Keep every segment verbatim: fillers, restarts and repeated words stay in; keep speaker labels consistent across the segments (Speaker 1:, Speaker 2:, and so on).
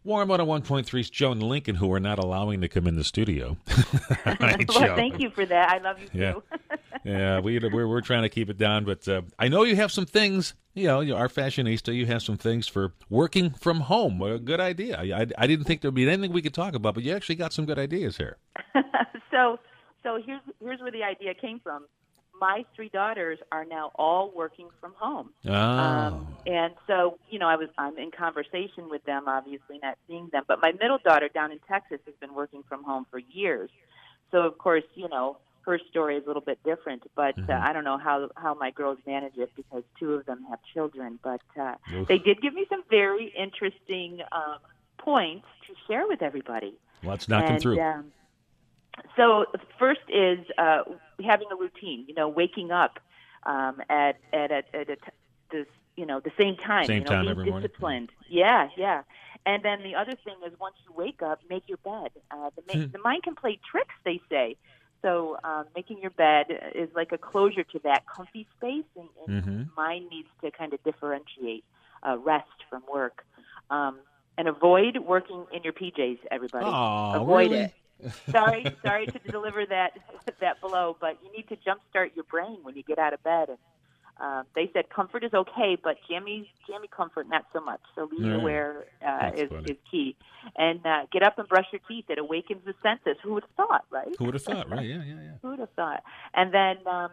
Speaker 1: Warm one oh one point three's Joan Lincoln, who we're not allowing to come in the studio. Hi,
Speaker 2: Well,
Speaker 1: Joan.
Speaker 2: thank you for that. I love you
Speaker 1: Yeah.
Speaker 2: too.
Speaker 1: Yeah, we, we're, we're trying to keep it down, but uh, I know you have some things, you know, you are fashionista, you have some things for working from home. A good idea. I, I, I didn't think there would be anything we could talk about, but you actually got some good ideas here.
Speaker 2: so, so here's here's where the idea came from. My three daughters are now all working from home.
Speaker 1: Oh.
Speaker 2: Um, and so, you know, I was, I'm in conversation with them, obviously not seeing them, but my middle daughter down in Texas has been working from home for years. So, of course, you know, her story is a little bit different, but
Speaker 1: Mm-hmm.
Speaker 2: uh, I don't know how, how my girls manage it because two of them have children. But uh,
Speaker 1: Oof.
Speaker 2: they did give me some very interesting um, points to share with everybody.
Speaker 1: Let's knock them
Speaker 2: and,
Speaker 1: through.
Speaker 2: Um, so first is uh, having a routine, you know, waking up um, at, at, at, at a t- this, you know, the same time,
Speaker 1: Same
Speaker 2: you know,
Speaker 1: time
Speaker 2: being
Speaker 1: every morning?
Speaker 2: disciplined. Yeah, yeah. And then the other thing is once you wake up, make your bed. Uh, the, ma-
Speaker 1: Hmm.
Speaker 2: the mind can play tricks, they say. So um, making your bed is like a closure to that comfy space, and, and
Speaker 1: Mm-hmm.
Speaker 2: mind needs to kind of differentiate uh, rest from work. Um, and avoid working in your P Js, everybody.
Speaker 1: Aw,
Speaker 2: avoid
Speaker 1: really?
Speaker 2: it. sorry, sorry to deliver that that blow, but you need to jumpstart your brain when you get out of bed. And uh, they said comfort is okay, but jammy, jammy comfort not so much. So leisure
Speaker 1: Yeah.
Speaker 2: wear uh,
Speaker 1: That's
Speaker 2: is,
Speaker 1: funny.
Speaker 2: is key. And uh, get up and brush your teeth. It awakens the senses. Who would have thought, right?
Speaker 1: Who would have thought, right? Yeah, yeah, yeah.
Speaker 2: Who would have thought? And then um,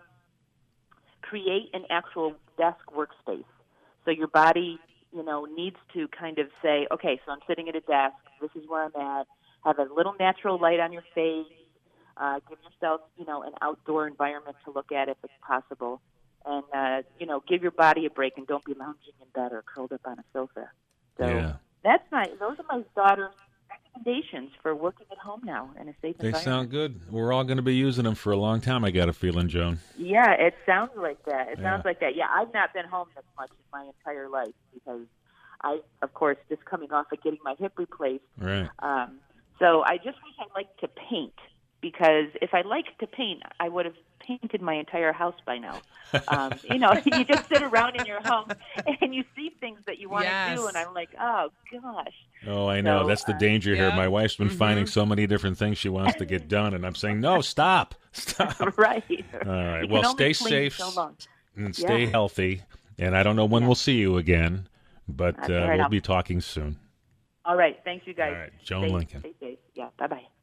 Speaker 2: create an actual desk workspace. So your body, you know, needs to kind of say, okay, so I'm sitting at a desk. This is where I'm at. Have a little natural light on your face. Uh, give yourself, you know, an outdoor environment to look at if it's possible. And, uh, you know, give your body a break and don't be lounging in bed or curled up on a sofa. So
Speaker 1: Yeah.
Speaker 2: that's my, those are my daughter's recommendations for working at home now in a safe
Speaker 1: They
Speaker 2: environment.
Speaker 1: sound good. We're all going to be using them for a long time, I got a feeling, Joan.
Speaker 2: Yeah, it sounds like that. It
Speaker 1: Yeah.
Speaker 2: sounds like that. Yeah, I've not been home this much in my entire life because I, of course, just coming off of getting my hip replaced.
Speaker 1: Right.
Speaker 2: Um, so I just wish I liked to paint because if I liked to paint, I would have painted my entire house by now. Um, you know, you just sit around in your home and you see things that you want to
Speaker 3: Yes.
Speaker 2: do, and I'm like, oh, gosh.
Speaker 1: Oh, I know.
Speaker 2: So,
Speaker 1: That's the
Speaker 2: uh,
Speaker 1: danger here.
Speaker 3: yeah.
Speaker 1: My wife's been
Speaker 3: Mhm.
Speaker 1: finding so many different things she wants to get done, and I'm saying, no, stop. Stop.
Speaker 2: Right.
Speaker 1: All right.
Speaker 2: You
Speaker 1: Well,
Speaker 2: can only
Speaker 1: stay
Speaker 2: clean
Speaker 1: safe
Speaker 2: so long.
Speaker 1: and stay
Speaker 2: Yeah.
Speaker 1: healthy. And I don't know when
Speaker 2: Yeah.
Speaker 1: we'll see you again, but
Speaker 2: That's
Speaker 1: uh,
Speaker 2: all right.
Speaker 1: we'll
Speaker 2: I'll-
Speaker 1: be talking soon.
Speaker 2: All right. Thanks, you guys.
Speaker 1: All right. Joan
Speaker 2: Stay-
Speaker 1: Lincoln.
Speaker 2: Stay safe. Yeah. Bye-bye.